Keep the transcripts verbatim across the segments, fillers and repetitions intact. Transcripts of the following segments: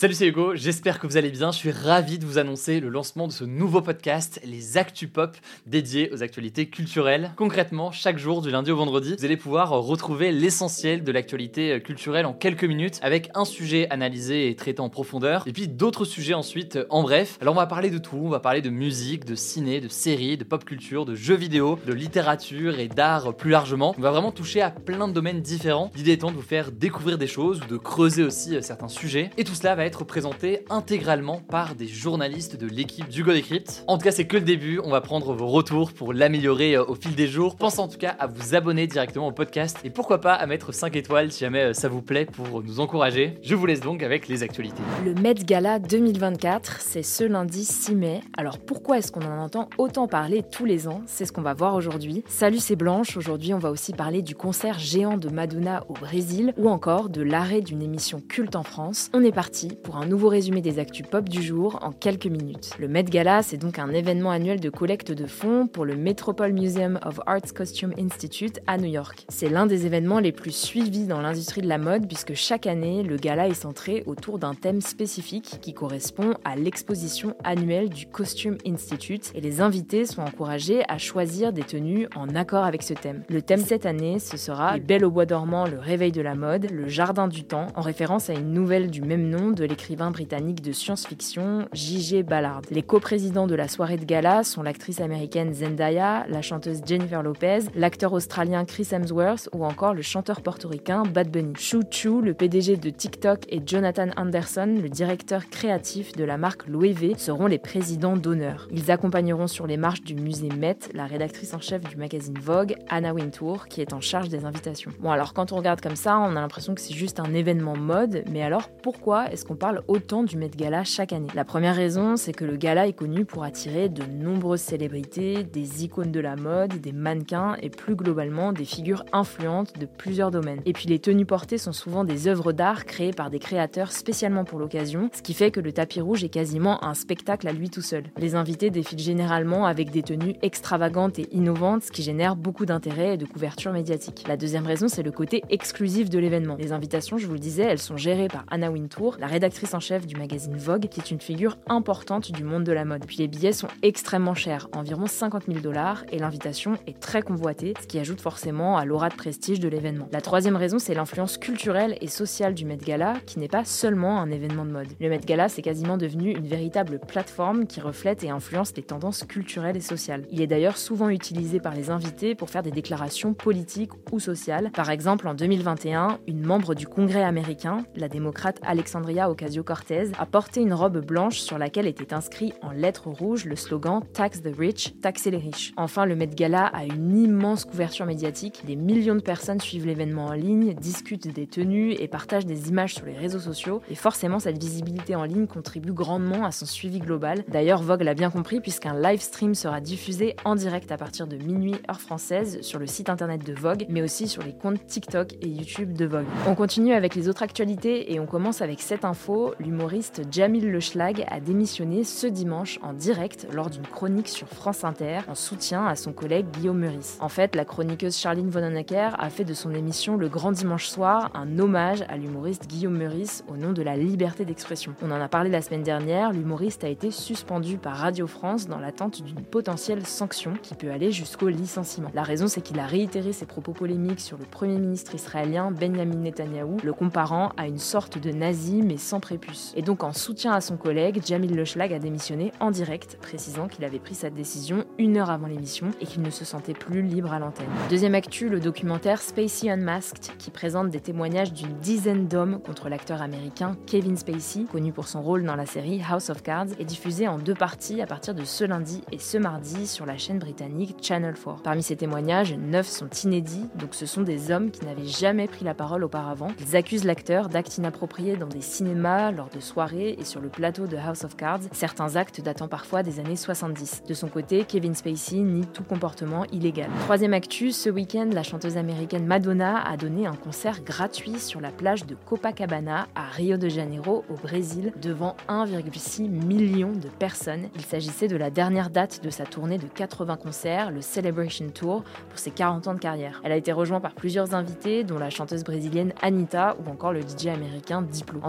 Salut, c'est Hugo, j'espère que vous allez bien. Je suis ravi de vous annoncer le lancement de ce nouveau podcast, les Actu Pop, dédié aux actualités culturelles. Concrètement, chaque jour, du lundi au vendredi, vous allez pouvoir retrouver l'essentiel de l'actualité culturelle en quelques minutes, avec un sujet analysé et traité en profondeur, et puis d'autres sujets ensuite en bref. Alors on va parler de tout, on va parler de musique, de ciné, de séries, de pop culture, de jeux vidéo, de littérature et d'art plus largement. On va vraiment toucher à plein de domaines différents. L'idée étant de vous faire découvrir des choses ou de creuser aussi certains sujets. Et tout cela va être présenté intégralement par des journalistes de l'équipe d'Hugo Décrypte. En tout cas, c'est que le début, on va prendre vos retours pour l'améliorer au fil des jours. Pensez en tout cas à vous abonner directement au podcast et pourquoi pas à mettre cinq étoiles si jamais ça vous plaît pour nous encourager. Je vous laisse donc avec les actualités. Le Met Gala deux mille vingt-quatre, c'est ce lundi six mai. Alors pourquoi est-ce qu'on en entend autant parler tous les ans? C'est ce qu'on va voir aujourd'hui. Salut, c'est Blanche. Aujourd'hui, on va aussi parler du concert géant de Madonna au Brésil ou encore de l'arrêt d'une émission culte en France. On est parti pour un nouveau résumé des actus pop du jour en quelques minutes. Le Met Gala, c'est donc un événement annuel de collecte de fonds pour le Metropole Museum of Art's Costume Institute à New York. C'est l'un des événements les plus suivis dans l'industrie de la mode puisque chaque année, le gala est centré autour d'un thème spécifique qui correspond à l'exposition annuelle du Costume Institute et les invités sont encouragés à choisir des tenues en accord avec ce thème. Le thème cette année, ce sera « Belle au bois dormant, le réveil de la mode, le jardin du temps » en référence à une nouvelle du même nom de l'écrivain britannique de science-fiction J G Ballard. Les coprésidents de la soirée de gala sont l'actrice américaine Zendaya, la chanteuse Jennifer Lopez, l'acteur australien Chris Hemsworth ou encore le chanteur portoricain Bad Bunny. Shu Chu, le P D G de TikTok, et Jonathan Anderson, le directeur créatif de la marque Loewe, seront les présidents d'honneur. Ils accompagneront sur les marches du musée Met la rédactrice en chef du magazine Vogue, Anna Wintour, qui est en charge des invitations. Bon, alors quand on regarde comme ça, on a l'impression que c'est juste un événement mode, mais alors pourquoi est-ce qu'on parle autant du Met Gala chaque année? La première raison, c'est que le gala est connu pour attirer de nombreuses célébrités, des icônes de la mode, des mannequins et plus globalement des figures influentes de plusieurs domaines. Et puis les tenues portées sont souvent des œuvres d'art créées par des créateurs spécialement pour l'occasion, ce qui fait que le tapis rouge est quasiment un spectacle à lui tout seul. Les invités défilent généralement avec des tenues extravagantes et innovantes, ce qui génère beaucoup d'intérêt et de couverture médiatique. La deuxième raison, c'est le côté exclusif de l'événement. Les invitations, je vous le disais, elles sont gérées par Anna Wintour, la rédactrice en chef du magazine Vogue, qui est une figure importante du monde de la mode. Puis les billets sont extrêmement chers, environ cinquante mille dollars, et l'invitation est très convoitée, ce qui ajoute forcément à l'aura de prestige de l'événement. La troisième raison, c'est l'influence culturelle et sociale du Met Gala, qui n'est pas seulement un événement de mode. Le Met Gala, c'est quasiment devenu une véritable plateforme qui reflète et influence les tendances culturelles et sociales. Il est d'ailleurs souvent utilisé par les invités pour faire des déclarations politiques ou sociales. Par exemple, en deux mille vingt et un, une membre du Congrès américain, la démocrate Alexandria Ocasio-Cortez, a porté une robe blanche sur laquelle était inscrit en lettres rouges le slogan « Tax the rich », taxer les riches. Enfin, le Met Gala a une immense couverture médiatique. Des millions de personnes suivent l'événement en ligne, discutent des tenues et partagent des images sur les réseaux sociaux. Et forcément, cette visibilité en ligne contribue grandement à son suivi global. D'ailleurs, Vogue l'a bien compris puisqu'un live stream sera diffusé en direct à partir de minuit heure française sur le site internet de Vogue, mais aussi sur les comptes TikTok et YouTube de Vogue. On continue avec les autres actualités et on commence avec cette info. L'humoriste Jamil Le Schlag a démissionné ce dimanche en direct lors d'une chronique sur France Inter en soutien à son collègue Guillaume Meurice. En fait, la chroniqueuse Charline Vanhoenacker a fait de son émission Le Grand Dimanche Soir un hommage à l'humoriste Guillaume Meurice au nom de la liberté d'expression. On en a parlé la semaine dernière, l'humoriste a été suspendu par Radio France dans l'attente d'une potentielle sanction qui peut aller jusqu'au licenciement. La raison, c'est qu'il a réitéré ses propos polémiques sur le premier ministre israélien Benjamin Netanyahou, le comparant à une sorte de nazi mais sans prépuce. Et donc en soutien à son collègue, Jamil Le Schlag a démissionné en direct, précisant qu'il avait pris sa décision une heure avant l'émission et qu'il ne se sentait plus libre à l'antenne. Deuxième actu, le documentaire Spacey Unmasked, qui présente des témoignages d'une dizaine d'hommes contre l'acteur américain Kevin Spacey, connu pour son rôle dans la série House of Cards, est diffusé en deux parties à partir de ce lundi et ce mardi sur la chaîne britannique Channel quatre. Parmi ces témoignages, neuf sont inédits, donc ce sont des hommes qui n'avaient jamais pris la parole auparavant. Ils accusent l'acteur d'actes inappropriés dans des cinémas, lors de soirées et sur le plateau de House of Cards, certains actes datant parfois des années soixante-dix. De son côté, Kevin Spacey nie tout comportement illégal. Troisième actu, ce week-end, la chanteuse américaine Madonna a donné un concert gratuit sur la plage de Copacabana à Rio de Janeiro, au Brésil, devant un virgule six million de personnes. Il s'agissait de la dernière date de sa tournée de quatre-vingts concerts, le Celebration Tour, pour ses quarante ans de carrière. Elle a été rejointe par plusieurs invités, dont la chanteuse brésilienne Anitta ou encore le D J américain Diplo. En tout cas, selon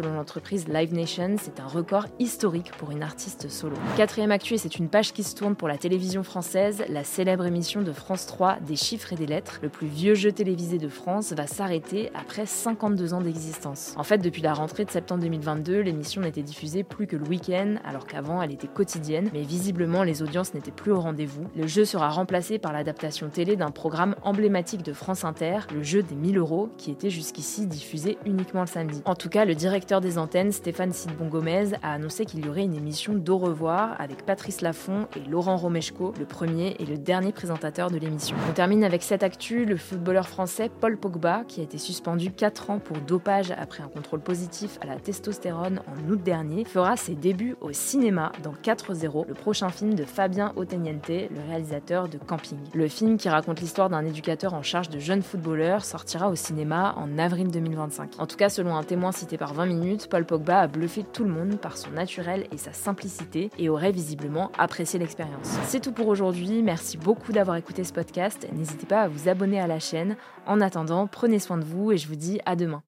selon l'entreprise Live Nation, c'est un record historique pour une artiste solo. Quatrième actu, et c'est une page qui se tourne pour la télévision française, la célèbre émission de France trois des chiffres et des lettres, le plus vieux jeu télévisé de France, va s'arrêter après cinquante-deux ans d'existence. En fait, depuis la rentrée de septembre deux mille vingt-deux, l'émission n'était diffusée plus que le week-end, alors qu'avant elle était quotidienne, mais visiblement les audiences n'étaient plus au rendez-vous. Le jeu sera remplacé par l'adaptation télé d'un programme emblématique de France Inter, le jeu des mille euros, qui était jusqu'ici diffusé uniquement le samedi. En tout cas, le directeur des antennes, Stéphane Sidbon-Gomez, a annoncé qu'il y aurait une émission d'au revoir avec Patrice Laffont et Laurent Romeshko, le premier et le dernier présentateur de l'émission. On termine avec cette actu, le footballeur français Paul Pogba, qui a été suspendu quatre ans pour dopage après un contrôle positif à la testostérone en août dernier, fera ses débuts au cinéma dans quatre zéro, le prochain film de Fabien Otteniente, le réalisateur de Camping. Le film, qui raconte l'histoire d'un éducateur en charge de jeunes footballeurs, sortira au cinéma en avril deux mille vingt-cinq. En tout cas, selon un témoin cité par vingt minutes, Paul Pogba a bluffé tout le monde par son naturel et sa simplicité et aurait visiblement apprécié l'expérience. C'est tout pour aujourd'hui, merci beaucoup d'avoir écouté ce podcast, n'hésitez pas à vous abonner à la chaîne. En attendant, prenez soin de vous et je vous dis à demain.